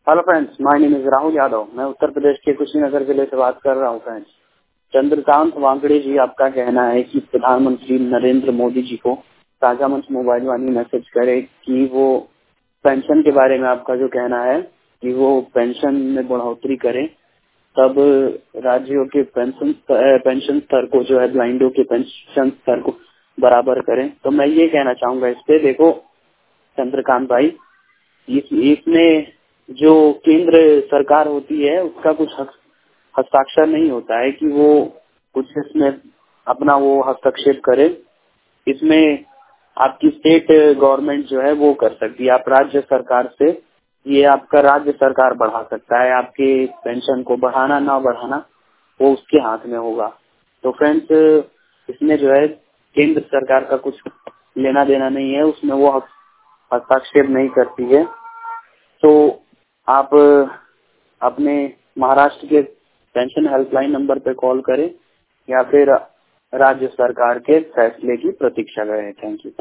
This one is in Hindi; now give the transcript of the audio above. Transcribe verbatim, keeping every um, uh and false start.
Hello friends, my name is Rahul Yadav. मैं उत्तर प्रदेश के कुशीनगर जिले से बात कर रहा हूँ। फ्रेंड्स, चंद्रकांत वांगड़े जी, आपका कहना है कि प्रधानमंत्री नरेंद्र मोदी जी को ताजा मंच मोबाइल वाली मैसेज करे कि वो पेंशन के बारे में आपका जो कहना है कि वो पेंशन में बढ़ोतरी करें, तब राज्यों के पेंशन पेंशन स्तर को जो है ब्लाइंडों के पेंशन स्तर को बराबर करें। तो मैं ये कहना चाहूंगा इस पे, देखो चंद्रकांत भाई, इस इसमें जो केंद्र सरकार होती है उसका कुछ हस्ताक्षर नहीं होता है कि वो कुछ इसमें अपना वो हस्तक्षेप करे। इसमें आपकी स्टेट गवर्नमेंट जो है वो कर सकती है। आप राज्य सरकार से, ये आपका राज्य सरकार बढ़ा सकता है, आपके पेंशन को बढ़ाना ना बढ़ाना वो उसके हाथ में होगा। तो फ्रेंड्स, इसमें जो है केंद्र सरकार का कुछ लेना देना नहीं है, उसमें वो हस्ताक्षेप नहीं करती है। तो आप अपने महाराष्ट्र के पेंशन हेल्पलाइन नंबर पे कॉल करें या फिर राज्य सरकार के फैसले की प्रतीक्षा करें। Thank you.